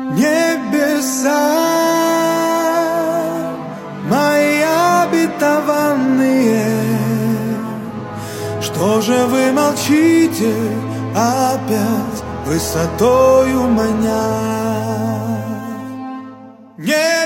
Небеса мои обетованные, что же вы молчите, опять высотою маня?